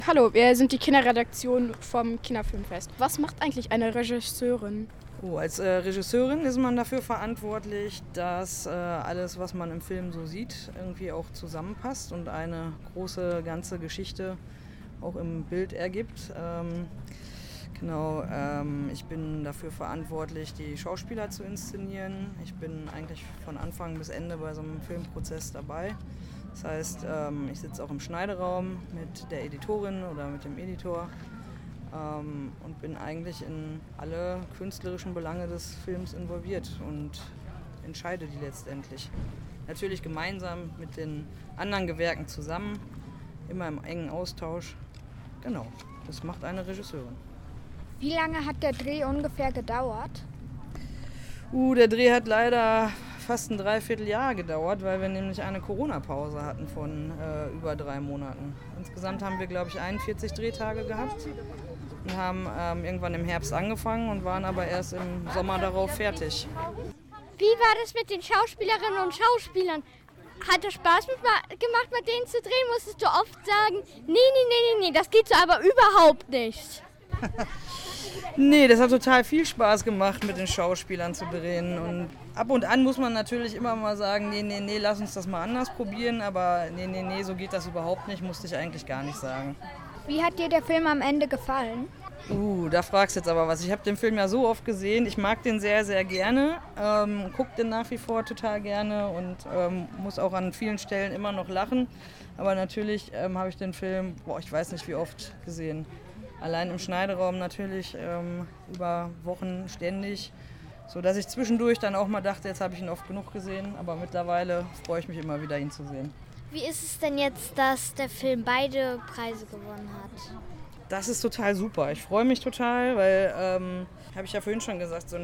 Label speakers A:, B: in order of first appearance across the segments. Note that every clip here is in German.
A: Hallo, wir sind die Kinderredaktion vom Kinderfilmfest. Was macht eigentlich eine Regisseurin?
B: Als Regisseurin ist man dafür verantwortlich, dass alles, was man im Film so sieht, irgendwie auch zusammenpasst und eine große, ganze Geschichte auch im Bild ergibt. Ich bin dafür verantwortlich, die Schauspieler zu inszenieren. Ich bin eigentlich von Anfang bis Ende bei so einem Filmprozess dabei. Das heißt, ich sitze auch im Schneideraum mit der Editorin oder mit dem Editor und bin eigentlich in alle künstlerischen Belange des Films involviert und entscheide die letztendlich. Natürlich gemeinsam mit den anderen Gewerken zusammen, immer im engen Austausch. Genau, das macht eine Regisseurin.
C: Wie lange hat der Dreh ungefähr gedauert?
B: Der Dreh hat leider fast ein Dreivierteljahr gedauert, weil wir nämlich eine Corona-Pause hatten von über 3 Monaten. Insgesamt haben wir, glaube ich, 41 Drehtage gehabt und haben irgendwann im Herbst angefangen und waren aber erst im Sommer darauf fertig.
C: Wie war das mit den Schauspielerinnen und Schauspielern? Hat es Spaß gemacht, mit denen zu drehen? Musstest du oft sagen, nee, das geht so aber überhaupt nicht?
B: Nee, das hat total viel Spaß gemacht, mit den Schauspielern zu drehen. Und ab und an muss man natürlich immer mal sagen, nee, lass uns das mal anders probieren. Aber nee, so geht das überhaupt nicht, musste ich eigentlich gar nicht sagen.
C: Wie hat dir der Film am Ende gefallen?
B: Da fragst du jetzt aber was. Ich habe den Film ja so oft gesehen. Ich mag den sehr, sehr gerne. Gucke den nach wie vor total gerne und muss auch an vielen Stellen immer noch lachen. Aber natürlich habe ich den Film, ich weiß nicht wie oft gesehen. Allein im Schneideraum natürlich über Wochen ständig, sodass ich zwischendurch dann auch mal dachte, jetzt habe ich ihn oft genug gesehen, aber mittlerweile freue ich mich immer wieder, ihn zu sehen.
D: Wie ist es denn jetzt, dass der Film beide Preise gewonnen hat?
B: Das ist total super. Ich freue mich total, weil, habe ich ja vorhin schon gesagt, so ein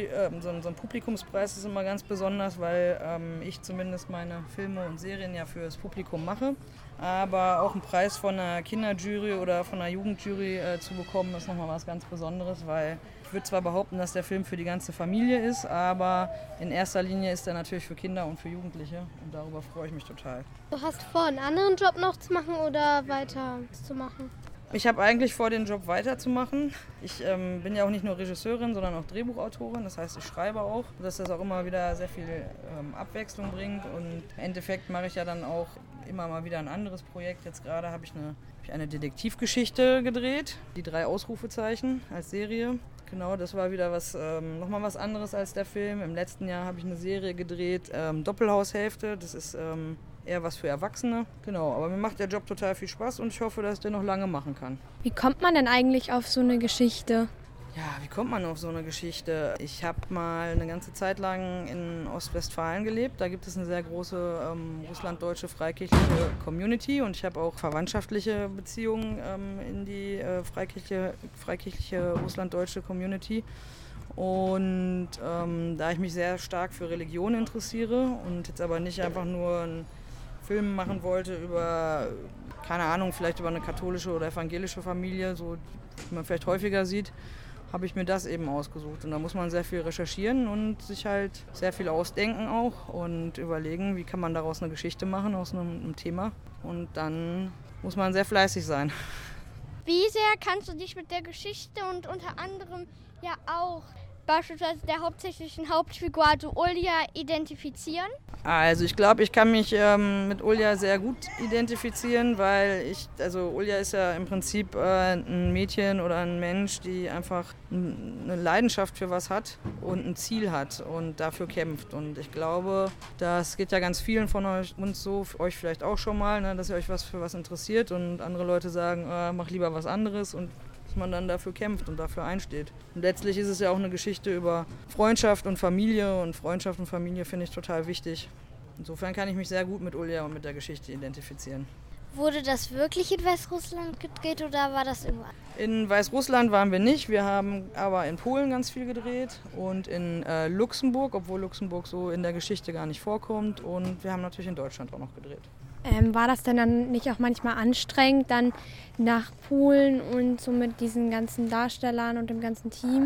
B: Publikumspreis ist immer ganz besonders, weil ich zumindest meine Filme und Serien ja für das Publikum mache. Aber auch einen Preis von einer Kinderjury oder von einer Jugendjury zu bekommen, ist nochmal was ganz Besonderes, weil ich würde zwar behaupten, dass der Film für die ganze Familie ist, aber in erster Linie ist er natürlich für Kinder und für Jugendliche und darüber freue ich mich total.
D: Du hast vor, einen anderen Job noch zu machen oder weiter zu machen?
B: Ich habe eigentlich vor, den Job weiterzumachen. Ich bin ja auch nicht nur Regisseurin, sondern auch Drehbuchautorin. Das heißt, ich schreibe auch, dass das auch immer wieder sehr viel Abwechslung bringt. Und im Endeffekt mache ich ja dann auch immer mal wieder ein anderes Projekt. Jetzt gerade habe ich eine Detektivgeschichte gedreht, die 3 Ausrufezeichen als Serie. Genau, das war wieder nochmal was anderes als der Film. Im letzten Jahr habe ich eine Serie gedreht, Doppelhaushälfte. Das ist eher was für Erwachsene. Genau, aber mir macht der Job total viel Spaß und ich hoffe, dass ich den noch lange machen kann.
E: Wie kommt man denn eigentlich auf so eine Geschichte?
B: Ja, wie kommt man auf so eine Geschichte? Ich habe mal eine ganze Zeit lang in Ostwestfalen gelebt. Da gibt es eine sehr große russlanddeutsche freikirchliche Community und ich habe auch verwandtschaftliche Beziehungen in die freikirchliche russlanddeutsche Community. Und da ich mich sehr stark für Religion interessiere und jetzt aber nicht einfach nur einen Film machen wollte über, keine Ahnung, vielleicht über eine katholische oder evangelische Familie, so wie man vielleicht häufiger sieht, habe ich mir das eben ausgesucht. Und da muss man sehr viel recherchieren und sich halt sehr viel ausdenken auch und überlegen, wie kann man daraus eine Geschichte machen aus einem Thema. Und dann muss man sehr fleißig sein.
C: Wie sehr kannst du dich mit der Geschichte und unter anderem ja auch beispielsweise der hauptsächlichen Hauptfigur, also Ulja, identifizieren?
B: Also ich glaube, ich kann mich mit Ulja sehr gut identifizieren, weil Ulja ist ja im Prinzip ein Mädchen oder ein Mensch, die einfach eine Leidenschaft für was hat und ein Ziel hat und dafür kämpft. Und ich glaube, das geht ja ganz vielen von uns so, euch vielleicht auch schon mal, ne, dass ihr euch für was interessiert und andere Leute sagen, mach lieber was anderes und dass man dann dafür kämpft und dafür einsteht. Und letztlich ist es ja auch eine Geschichte über Freundschaft und Familie und Freundschaft und Familie finde ich total wichtig. Insofern kann ich mich sehr gut mit Ulja und mit der Geschichte identifizieren.
D: Wurde das wirklich in Weißrussland gedreht oder war das irgendwo?
B: In Weißrussland waren wir nicht, wir haben aber in Polen ganz viel gedreht und in Luxemburg, obwohl Luxemburg so in der Geschichte gar nicht vorkommt und wir haben natürlich in Deutschland auch noch gedreht.
E: War das denn dann nicht auch manchmal anstrengend, dann nach Polen und so mit diesen ganzen Darstellern und dem ganzen Team?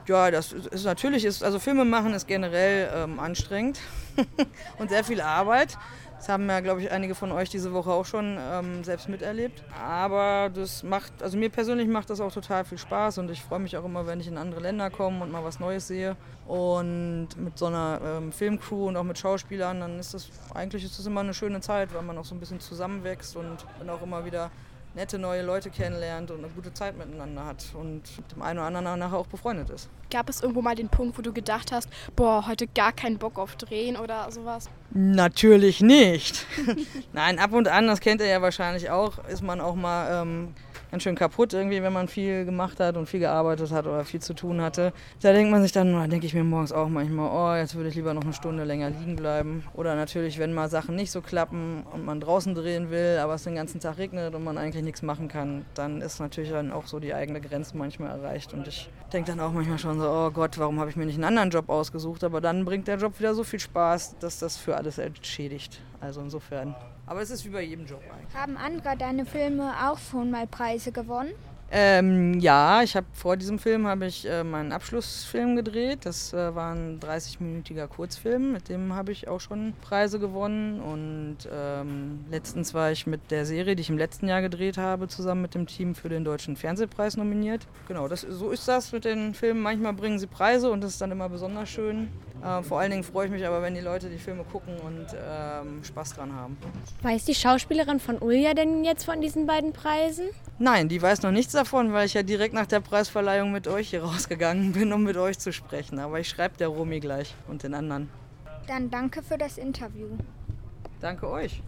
B: Ja, das ist natürlich, also Filme machen ist generell anstrengend und sehr viel Arbeit. Das haben ja, glaube ich, einige von euch diese Woche auch schon selbst miterlebt. Aber also mir persönlich macht das auch total viel Spaß und ich freue mich auch immer, wenn ich in andere Länder komme und mal was Neues sehe. Und mit so einer Filmcrew und auch mit Schauspielern, dann ist das immer eine schöne Zeit, weil man auch so ein bisschen zusammenwächst und dann auch immer wieder nette neue Leute kennenlernt und eine gute Zeit miteinander hat und mit dem einen oder anderen nachher auch befreundet ist.
A: Gab es irgendwo mal den Punkt, wo du gedacht hast, boah, heute gar keinen Bock auf Drehen oder sowas?
B: Natürlich nicht. Nein, ab und an, das kennt ihr ja wahrscheinlich auch, ist man auch mal ganz schön kaputt irgendwie, wenn man viel gemacht hat und viel gearbeitet hat oder viel zu tun hatte. Da denke ich mir morgens auch manchmal, oh, jetzt würde ich lieber noch eine Stunde länger liegen bleiben. Oder natürlich, wenn mal Sachen nicht so klappen und man draußen drehen will, aber es den ganzen Tag regnet und man eigentlich nichts machen kann, dann ist natürlich dann auch so die eigene Grenze manchmal erreicht. Und ich denke dann auch manchmal schon so, oh Gott, warum habe ich mir nicht einen anderen Job ausgesucht? Aber dann bringt der Job wieder so viel Spaß, dass das für alles entschädigt. Also insofern. Aber es ist wie bei jedem Job eigentlich.
F: Haben andere deine Filme auch schon mal Preise gewonnen?
B: Ja, vor diesem Film habe ich meinen Abschlussfilm gedreht. Das war ein 30-minütiger Kurzfilm, mit dem habe ich auch schon Preise gewonnen. Und letztens war ich mit der Serie, die ich im letzten Jahr gedreht habe, zusammen mit dem Team für den Deutschen Fernsehpreis nominiert. Genau, so ist das mit den Filmen. Manchmal bringen sie Preise und das ist dann immer besonders schön. Vor allen Dingen freue ich mich aber, wenn die Leute die Filme gucken und Spaß dran haben.
E: Weiß die Schauspielerin von Ulja denn jetzt von diesen beiden Preisen?
B: Nein, die weiß noch nichts davon, weil ich ja direkt nach der Preisverleihung mit euch hier rausgegangen bin, um mit euch zu sprechen. Aber ich schreibe der Romy gleich und den anderen.
F: Dann danke für das Interview.
B: Danke euch.